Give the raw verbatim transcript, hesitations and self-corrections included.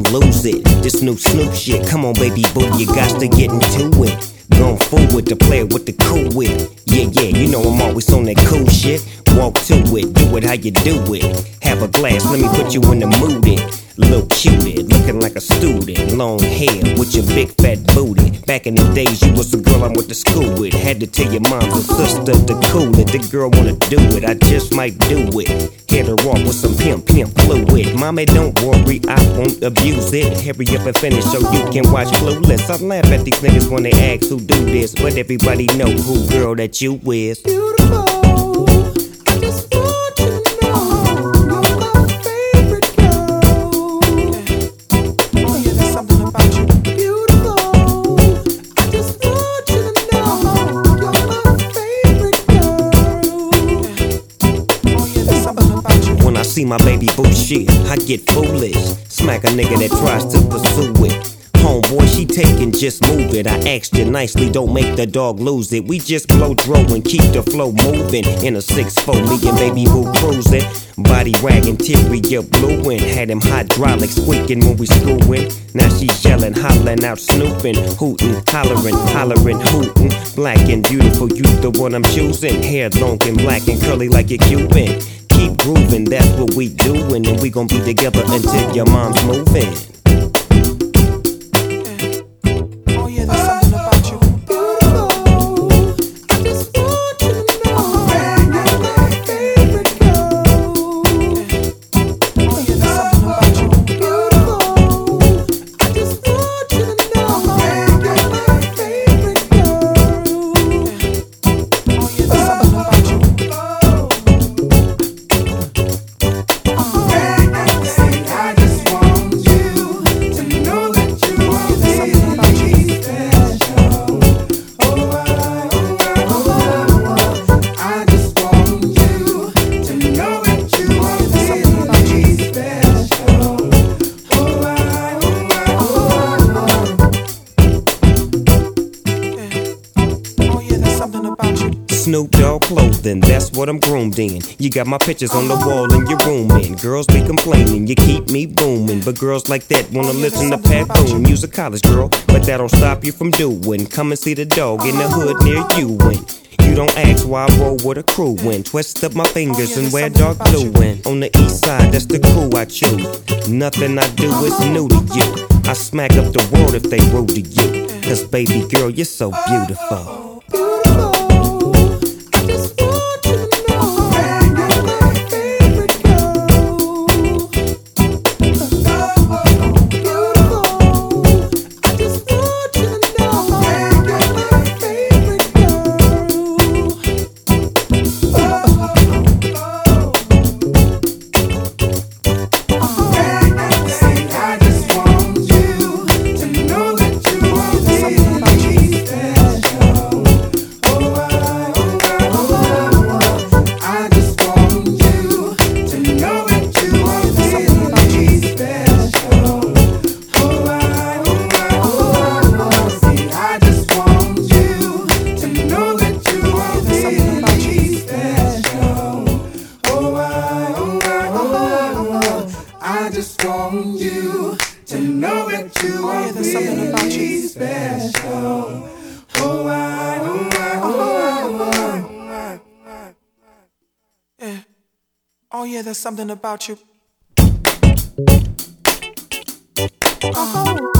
lose it. This new Snoop shit, come on baby boo, you got to get into it. Going forward to play with the cool wit. Yeah, yeah, you know I'm always on that cool shit. Walk to it, do it how you do it. Have a glass, let me put you in the mood it. Little cutie, looking like a student. Long hair with your big fat booty. Back in the days you was the girl I went to school with. Had to tell your mom and sister to cool it. The girl wanna do it, I just might do it. Hit her off with some pimp, pimp fluid. Mommy don't worry, I won't abuse it. Hurry up and finish so you can watch Clueless. I laugh at these niggas when they ask who do this, but everybody know who girl that you is. Beautiful, I just want you to know you're my favorite girl. Oh yeah, there's something about you. Beautiful, I just want you to know you're my favorite girl. Oh yeah, there's something about you. When I see my baby boo shit, I get foolish. Smack a nigga that tries to pursue it. Homeboy, she taking, just move it. I asked you nicely, don't make the dog lose it. We just blow dro and keep the flow moving. In a six four, me and baby boo cruising. Body wagging, interior blueing. Had him hydraulic squeaking when we screwing. Now she yelling, hollering out, snooping, hooting, hollering, hollering, hooting. Black and beautiful, you the one I'm choosing. Hair long and black and curly like a Cuban. Keep grooving, that's what we doing, and we gon' be together until your mom's moving. Snoop Dogg clothing, that's what I'm groomed in. You got my pictures on the wall in your room, and girls be complaining, you keep me booming. But girls like that wanna listen to Pat Boone. You's a college girl, but that don't stop you from doing. Come and see the dog in the hood near you. And you don't ask why I roll with a crew when twist up my fingers and wear dark blue. And on the east side, that's the crew I choose. Nothing I do is new to you. I smack up the world if they rude to you. Cause baby girl, you're so beautiful. I just want you to know that you are really special. Oh, I, oh, I, oh, I, oh, I. Yeah. Oh, yeah, there's something about you. Oh.